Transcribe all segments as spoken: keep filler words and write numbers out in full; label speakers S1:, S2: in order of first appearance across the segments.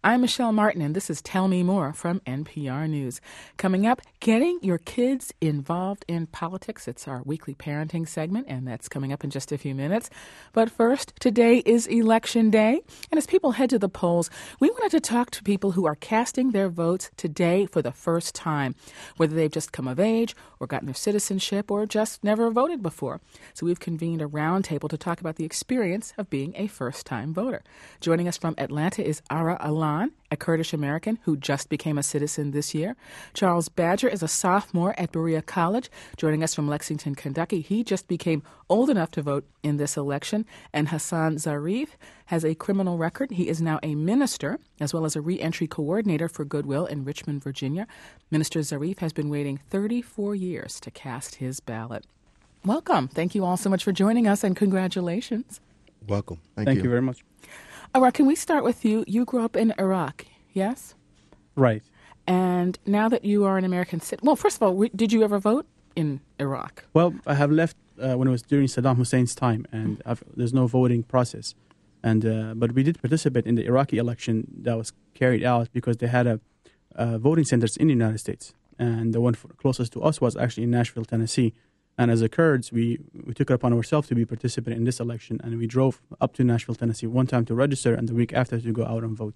S1: I'm Michelle Martin, and this is Tell Me More from N P R News. Coming up, getting your kids involved in politics. It's our weekly parenting segment, and that's coming up in just a few minutes. But first, today is Election Day, and as people head to the polls, we wanted to talk to people who are casting their votes today for the first time, whether they've just come of age or gotten their citizenship or just never voted before. So we've convened a roundtable to talk about the experience of being a first-time voter. Joining us from Atlanta is Ara Alan, a Kurdish American who just became a citizen this year. Charles Badger is a sophomore at Berea College. Joining us from Lexington, Kentucky, he just became old enough to vote in this election. And Hassan Zarif has a criminal record. He is now a minister, as well as a reentry coordinator for Goodwill in Richmond, Virginia. Minister Zarif has been waiting thirty-four years to cast his ballot. Welcome. Thank you all so much for joining us, and congratulations.
S2: Welcome.
S3: Thank, Thank you. you very much.
S1: Ara, can we start with you? You grew up in Iraq, yes?
S3: Right.
S1: And now that you are an American citizen, well, first of all, did you ever vote in Iraq?
S3: Well, I have left uh, when it was during Saddam Hussein's time, and I've, there's no voting process. And uh, but we did participate in the Iraqi election that was carried out because they had a uh, voting centers in the United States, and the one for, closest to us was actually in Nashville, Tennessee. And as a Kurds, we, we took it upon ourselves to be participant in this election, and we drove up to Nashville, Tennessee one time to register and the week after to go out and vote.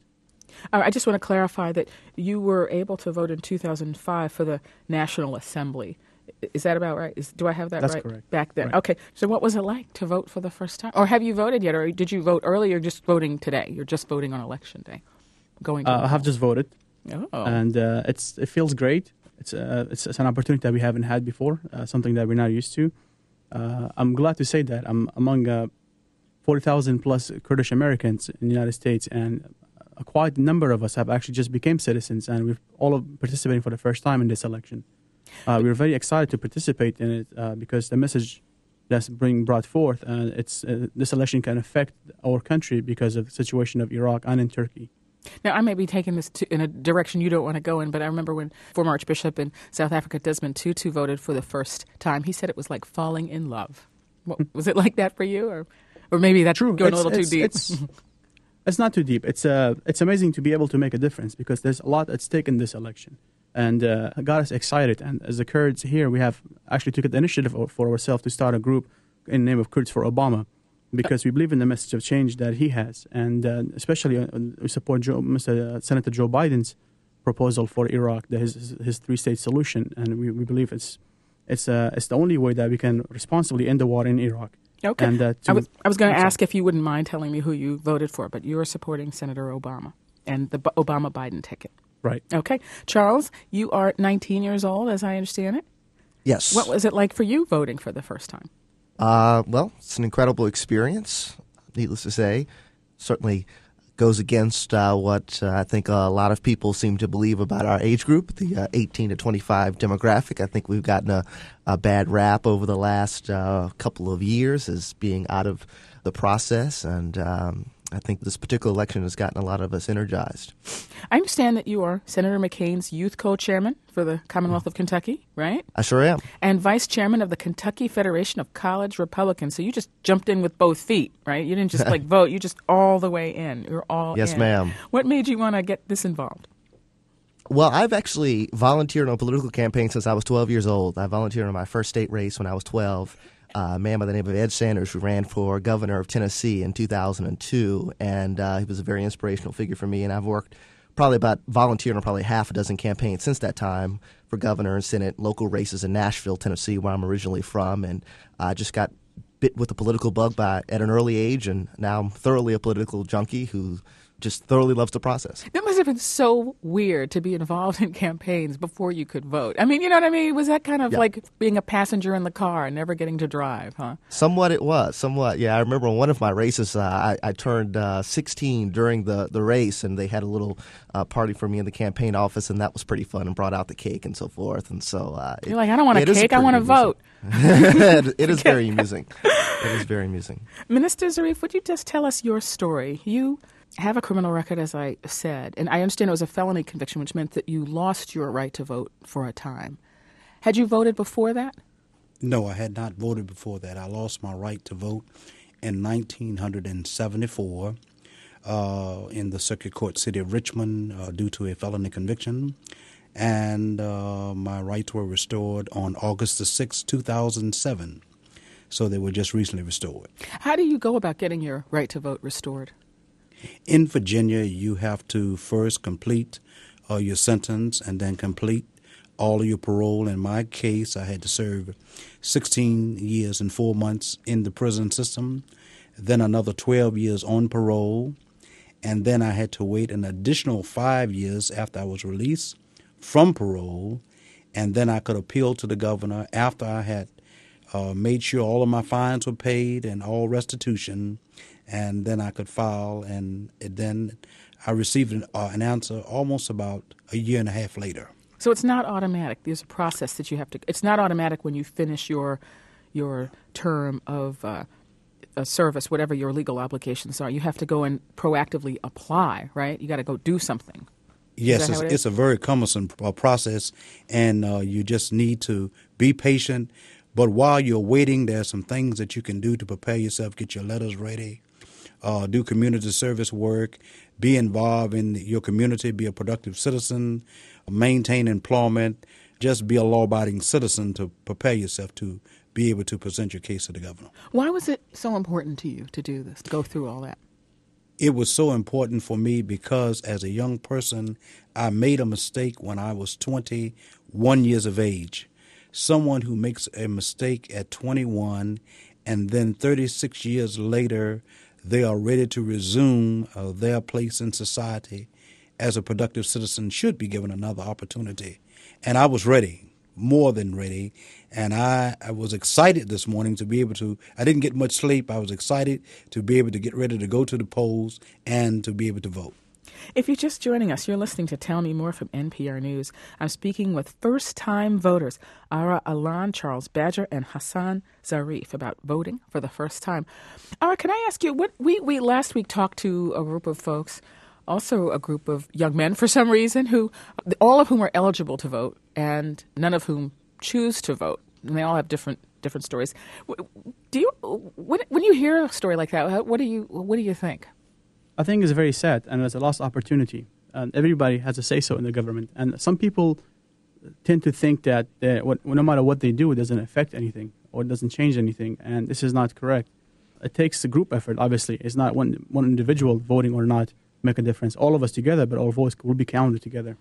S1: I just want to clarify that you were able to vote in two thousand five for the National Assembly. Is that about right? Is, do I have that
S3: That's
S1: right?
S3: That's correct.
S1: Back then.
S3: Right.
S1: Okay. So what was it like to vote for the first time? Or have you voted yet? Or did you vote early or just voting today? You're just voting on Election Day? Going.
S3: Uh, I have just voted.
S1: Oh.
S3: And uh, it's it feels great. It's, uh, it's, it's an opportunity that we haven't had before, uh, something that we're not used to. Uh, I'm glad to say that I'm among uh, forty thousand plus Kurdish Americans in the United States, and a quite number of us have actually just became citizens, and we're all participating for the first time in this election. Uh, we're very excited to participate in it uh, because the message that's being brought forth, uh, it's uh, this election can affect our country because of the situation of Iraq and in Turkey.
S1: Now, I may be taking this to, in a direction you don't want to go in, but I remember when former Archbishop in South Africa, Desmond Tutu, voted for the first time. He said it was like falling in love. What, was it like that for you? Or or maybe that's
S3: True.
S1: going
S3: it's,
S1: a little
S3: it's,
S1: too deep?
S3: It's, it's not too deep. It's uh, it's amazing to be able to make a difference because there's a lot at stake in this election. And uh, got us excited. And as the Kurds here, we have actually took the initiative for ourselves to start a group in the name of Kurds for Obama, because we believe in the message of change that he has, and uh, especially uh, we support Joe, Mister Senator Joe Biden's proposal for Iraq, the, his his three-state solution, and we, we believe it's it's uh, it's the only way that we can responsibly end the war in Iraq.
S1: Okay.
S3: And, uh, to,
S1: I was I was going to ask if you wouldn't mind telling me who you voted for, but you are supporting Senator Obama and the Obama-Biden ticket.
S3: Right.
S1: Okay. Charles, you are nineteen years old, as I understand it.
S2: Yes.
S1: What was it like for you voting for the first time?
S2: Uh, well, it's an incredible experience, needless to say. Certainly goes against uh, what uh, I think a lot of people seem to believe about our age group, the uh, eighteen to twenty-five demographic. I think we've gotten a, a bad rap over the last uh, couple of years as being out of the process, and um, I think this particular election has gotten a lot of us energized.
S1: I understand that you are Senator McCain's youth co-chairman for the Commonwealth of Kentucky, right?
S2: I sure am.
S1: And vice chairman of the Kentucky Federation of College Republicans. So you just jumped in with both feet, right? You didn't just like vote. You just all the way in. You're all
S2: yes,
S1: in.
S2: Yes, ma'am.
S1: What made you want to get this involved?
S2: Well, I've actually volunteered on a political campaign since I was twelve years old. I volunteered on my first state race when I was twelve. Uh, a man by the name of Ed Sanders, who ran for governor of Tennessee in two thousand two, and uh, he was a very inspirational figure for me. And I've worked probably about volunteering on probably half a dozen campaigns since that time for governor and Senate, local races in Nashville, Tennessee, where I'm originally from, and I uh, just got bit with the political bug by at an early age, and now I'm thoroughly a political junkie who just thoroughly loves the process.
S1: That must have been so weird to be involved in campaigns before you could vote. I mean, you know what I mean? Was that kind of
S2: yeah.
S1: like being a passenger in the car and never getting to drive, huh?
S2: Somewhat it was, somewhat. Yeah, I remember on one of my races, uh, I, I turned uh, sixteen during the, the race, and they had a little uh, party for me in the campaign office, and that was pretty fun, and brought out the cake and so forth. And so uh,
S1: You're it, like, I don't want a cake, I want to vote.
S2: it, it is very amusing. It is very amusing.
S1: Minister Zarif, would you just tell us your story? You have a criminal record, as I said, and I understand it was a felony conviction, which meant that you lost your right to vote for a time. Had you voted before that?
S4: No, I had not voted before that. I lost my right to vote in nineteen seventy-four. uh, in the Circuit Court City of Richmond uh, due to a felony conviction. And uh, my rights were restored on August the sixth, two thousand seven. So they were just recently restored.
S1: How do you go about getting your right to vote restored?
S4: In Virginia, you have to first complete uh, your sentence and then complete all of your parole. In my case, I had to serve sixteen years and four months in the prison system, then another twelve years on parole, and then I had to wait an additional five years after I was released from parole, and then I could appeal to the governor after I had uh, made sure all of my fines were paid and all restitution, and then I could file, and then I received an, uh, an answer almost about a year and a half later.
S1: So it's not automatic. There's a process that you have to. It's not automatic when you finish your your term of uh, a service, whatever your legal obligations are. You have to go and proactively apply, right? You got to go do something.
S4: Yes, it's, it it's a very cumbersome process, and uh, you just need to be patient. But while you're waiting, there are some things that you can do to prepare yourself, get your letters ready, uh, do community service work, be involved in your community, be a productive citizen, maintain employment, just be a law-abiding citizen to prepare yourself to be able to present your case to the governor.
S1: Why was it so important to you to do this, to go through all that?
S4: It was so important for me because as a young person, I made a mistake when I was twenty-one years of age. Someone who makes a mistake at twenty-one and then thirty-six years later, they are ready to resume uh, their place in society as a productive citizen should be given another opportunity. And I was ready, more than ready. And I, I was excited this morning to be able to, I didn't get much sleep. I was excited to be able to get ready to go to the polls and to be able to vote.
S1: If you're just joining us, you're listening to Tell Me More from N P R News. I'm speaking with first-time voters, Ara Alan, Charles Badger, and Hassan Zarif about voting for the first time. Ara, can I ask you, what we, we last week talked to a group of folks, also a group of young men for some reason, who all of whom are eligible to vote and none of whom choose to vote. And they all have different different stories. Do you when, when you hear a story like that, what do you what do you think?
S3: I think it's very sad, and it's a lost opportunity. And everybody has a say-so in the government. And some people tend to think that they, what, no matter what they do, it doesn't affect anything or it doesn't change anything. And this is not correct. It takes a group effort, obviously. It's not one, one individual voting or not make a difference. All of us together, but our votes will be counted together.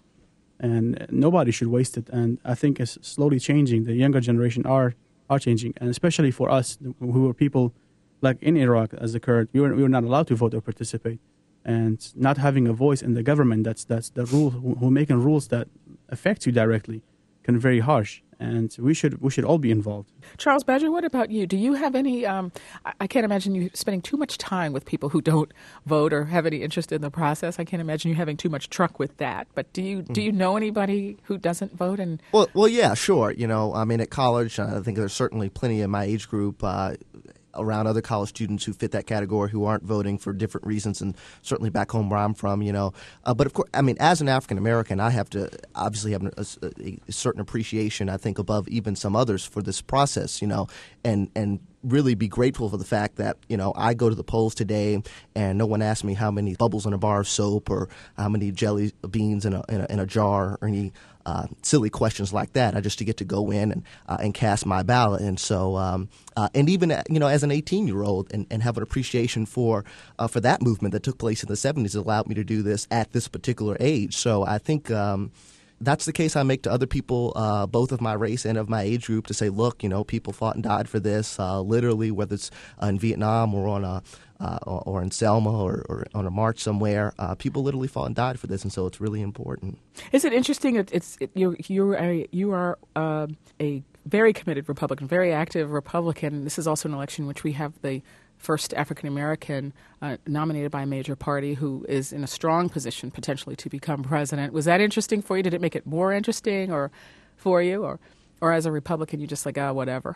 S3: And nobody should waste it. And I think it's slowly changing. The younger generation are, are changing. And especially for us, who are people like in Iraq, as occurred, we were, we were not allowed to vote or participate. And not having a voice in the government, that's that's the rule, who, who are making rules that affect you directly, can be very harsh. And we should we should all be involved.
S1: Charles Badger, what about you? Do you have any, um, I, I can't imagine you spending too much time with people who don't vote or have any interest in the process. I can't imagine you having too much truck with that. But do you, mm. do you know anybody who doesn't vote? And
S2: Well, well, yeah, sure. You know, I mean, at college, I think there's certainly plenty in my age group uh, around other college students who fit that category who aren't voting for different reasons, and certainly back home where I'm from, you know. Uh, but of course, I mean, as an African American, I have to obviously have a, a, a certain appreciation, I think, above even some others for this process, you know, and and really be grateful for the fact that, you know, I go to the polls today and no one asks me how many bubbles in a bar of soap or how many jelly beans in a in a, in a jar or any uh, silly questions like that. I just to get to go in and uh, and cast my ballot. And so um, uh, and even, you know, as an eighteen-year-old and, and have an appreciation for uh, for that movement that took place in the seventies, it allowed me to do this at this particular age. So I think um, that's the case I make to other people, uh, both of my race and of my age group, to say, look, you know, people fought and died for this, uh, literally, whether it's uh, in Vietnam or on a uh, or, or in Selma or, or on a march somewhere. Uh, people literally fought and died for this, and so it's really important.
S1: Is it interesting? It, it's it, you you are you are uh, a very committed Republican, very active Republican. This is also an election in which we have the first African American uh, nominated by a major party who is in a strong position potentially to become president. Was that interesting for you? Did it make it more interesting, or for you, or or as a Republican, you just like, ah, whatever?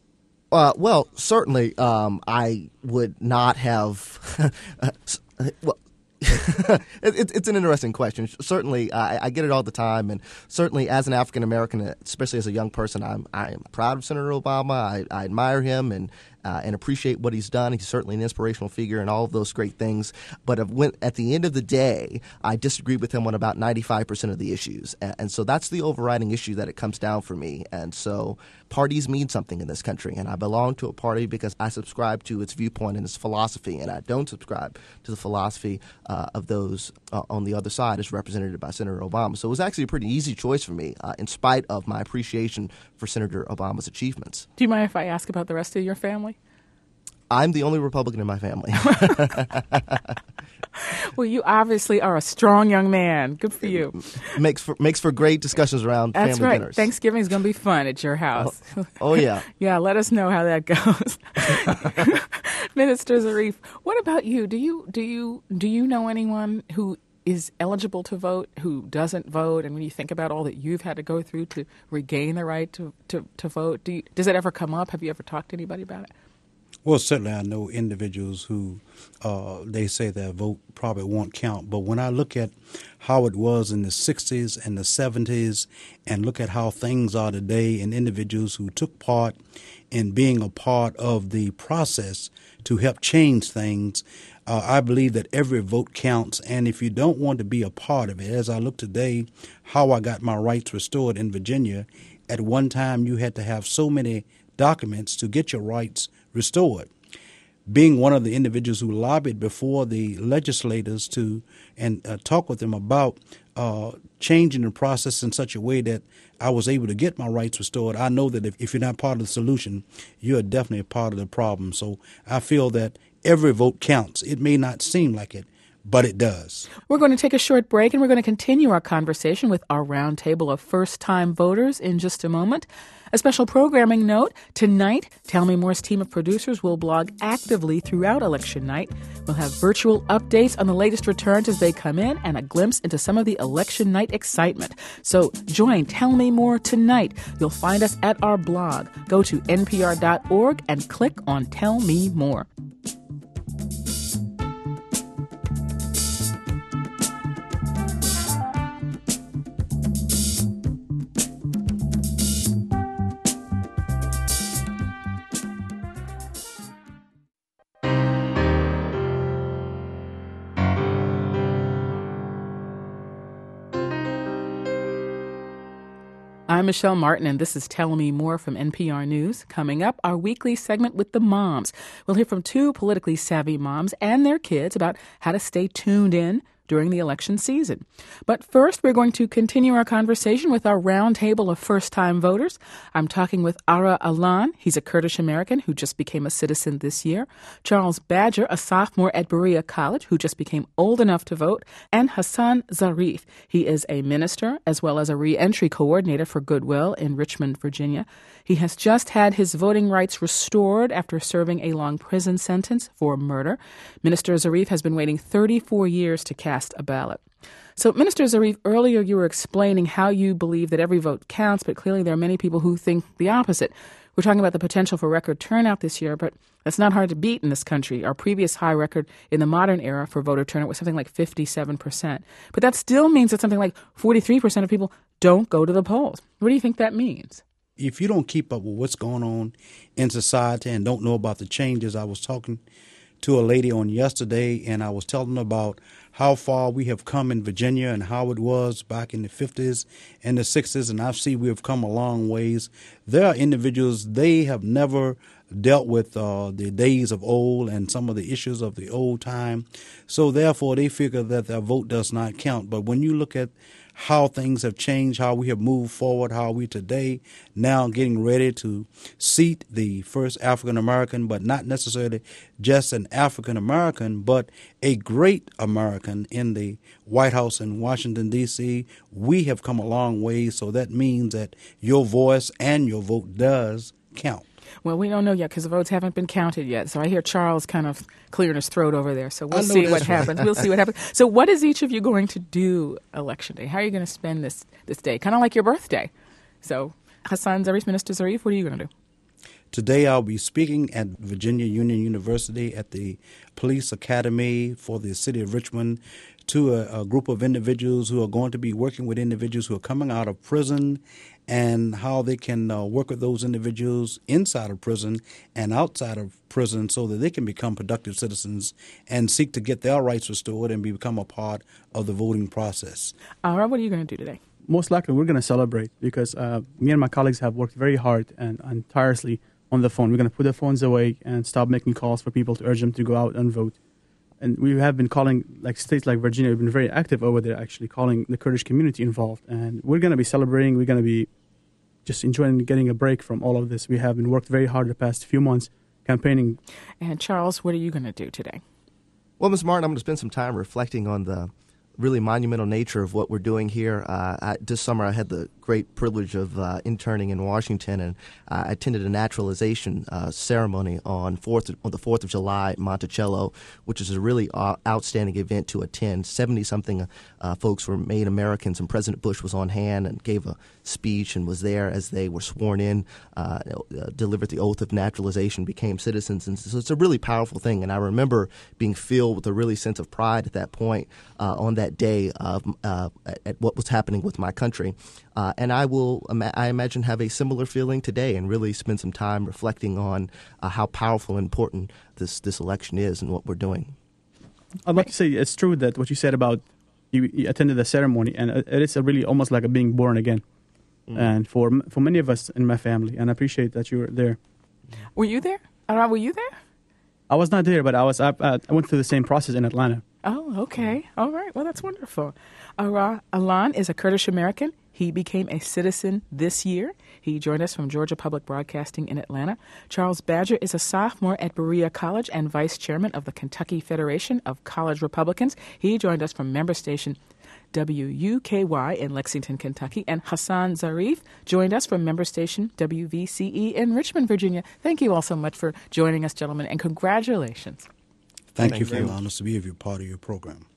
S2: Uh, well, certainly, um, I would not have. well. it, it's an interesting question. Certainly, I, I get it all the time, and certainly as an African American, especially as a young person, I'm I'm proud of Senator Obama. I, I admire him, and uh, and appreciate what he's done. He's certainly an inspirational figure and all of those great things. But when, at the end of the day, I disagree with him on about ninety-five percent of the issues. And, and so that's the overriding issue that it comes down for me. And so parties mean something in this country. And I belong to a party because I subscribe to its viewpoint and its philosophy. And I don't subscribe to the philosophy uh, of those uh, on the other side as represented by Senator Obama. So it was actually a pretty easy choice for me, uh, in spite of my appreciation for Senator Obama's achievements.
S1: Do you mind if I ask about the rest of your family?
S2: I'm the only Republican in my family.
S1: Well, you obviously are a strong young man. Good for you.
S2: makes for makes for great discussions around
S1: That's
S2: family
S1: right.
S2: dinners.
S1: Thanksgiving is going to be fun at your house.
S2: Oh, oh yeah.
S1: Yeah, let us know how that goes. Minister Zarif, what about you? Do you do you do you know anyone who is eligible to vote, who doesn't vote? And when you think about all that you've had to go through to regain the right to, to, to vote, do you, does it ever come up? Have you ever talked to anybody about it?
S4: Well, certainly I know individuals who uh, they say their vote probably won't count. But when I look at how it was in the sixties and the seventies and look at how things are today and individuals who took part in being a part of the process to help change things, uh, I believe that every vote counts. And if you don't want to be a part of it, as I look today, how I got my rights restored in Virginia, at one time you had to have so many documents to get your rights restored. Being one of the individuals who lobbied before the legislators to and uh, talk with them about uh, changing the process in such a way that I was able to get my rights restored, I know that if, if you're not part of the solution, you're definitely a part of the problem. So I feel that every vote counts. It may not seem like it, but it does.
S1: We're going to take a short break, and we're going to continue our conversation with our roundtable of first-time voters in just a moment. A special programming note, tonight, Tell Me More's team of producers will blog actively throughout election night. We'll have virtual updates on the latest returns as they come in and a glimpse into some of the election night excitement. So join Tell Me More tonight. You'll find us at our blog. Go to N P R dot org and click on Tell Me More. I'm Michelle Martin, and this is Tell Me More from N P R News. Coming up, our weekly segment with the moms. We'll hear from two politically savvy moms and their kids about how to stay tuned in during the election season. But first, we're going to continue our conversation with our roundtable of first-time voters. I'm talking with Ara Alan. He's a Kurdish American who just became a citizen this year. Charles Badger, a sophomore at Berea College who just became old enough to vote. And Hassan Zarif. He is a minister as well as a re-entry coordinator for Goodwill in Richmond, Virginia. He has just had his voting rights restored after serving a long prison sentence for murder. Minister Zarif has been waiting thirty-four years to cast a ballot. So, Minister Zarif, earlier you were explaining how you believe that every vote counts, but clearly there are many people who think the opposite. We're talking about the potential for record turnout this year, but that's not hard to beat in this country. Our previous high record in the modern era for voter turnout was something like fifty-seven percent. But that still means that something like forty-three percent of people don't go to the polls. What do you think that means?
S4: If you don't keep up with what's going on in society and don't know about the changes, I was talking to a lady on yesterday, and I was telling her about how far we have come in Virginia and how it was back in the fifties and the sixties, and I see we have come a long ways. There are individuals, they have never dealt with uh, the days of old and some of the issues of the old time, so therefore they figure that their vote does not count. But when you look at how things have changed, how we have moved forward, how we today now getting ready to seat the first African-American, but not necessarily just an African-American, but a great American in the White House in Washington, D C, we have come a long way, so that means that your voice and your vote does count.
S1: Well, we don't know yet because the votes haven't been counted yet. So I hear Charles kind of clearing his throat over there. So we'll see what happens. We'll see what happens. So what is each of you going to do Election Day? How are you going to spend this, this day? Kind of like your birthday. So Hassan Zarif, Minister Zarif, what are you going to do?
S4: Today I'll be speaking at Virginia Union University at the Police Academy for the City of Richmond to a, a group of individuals who are going to be working with individuals who are coming out of prison, and how they can uh, work with those individuals inside of prison and outside of prison so that they can become productive citizens and seek to get their rights restored and become a part of the voting process.
S1: All right, what are you going to do today?
S3: Most likely we're going to celebrate because uh, me and my colleagues have worked very hard and, and tirelessly on the phone. We're going to put the phones away and stop making calls for people to urge them to go out and vote. And we have been calling, like states like Virginia, we've been very active over there, actually calling the Kurdish community involved. And we're going to be celebrating. We're going to be just enjoying getting a break from all of this. We have been worked very hard the past few months campaigning.
S1: And Charles, what are you going to do today?
S2: Well, Miz Martin, I'm going to spend some time reflecting on the really monumental nature of what we're doing here. Uh, I, this summer I had the great privilege of uh, interning in Washington, and uh, I attended a naturalization uh, ceremony on fourth on the fourth of July at Monticello, which is a really uh, outstanding event to attend. seventy-something uh, folks were made Americans, and President Bush was on hand and gave a speech and was there as they were sworn in, uh, uh, delivered the oath of naturalization, became citizens. And so it's a really powerful thing. And I remember being filled with a really sense of pride at that point uh, on that day of, uh, at what was happening with my country. Uh, and I will, I imagine, have a similar feeling today and really spend some time reflecting on uh, how powerful and important this, this election is and what we're doing.
S3: I'd like to say it's true that what you said about you, you attended the ceremony, and it is a really almost like a being born again. Mm. And for for many of us in my family, and I appreciate that you were there.
S1: Were you there? Ara, were you there?
S3: I was not there, but I was. I, I went through the same process in Atlanta.
S1: Oh, okay. All right. Well, that's wonderful. Ara Alan is a Kurdish American. He became a citizen this year. He joined us from Georgia Public Broadcasting in Atlanta. Charles Badger is a sophomore at Berea College and vice chairman of the Kentucky Federation of College Republicans. He joined us from member station W U K Y in Lexington, Kentucky. And Hassan Zarif joined us from member station W V C E in Richmond, Virginia. Thank you all so much for joining us, gentlemen, and congratulations.
S4: Thank,
S2: Thank
S4: you for
S2: you.
S4: allowing us to be a part of your program.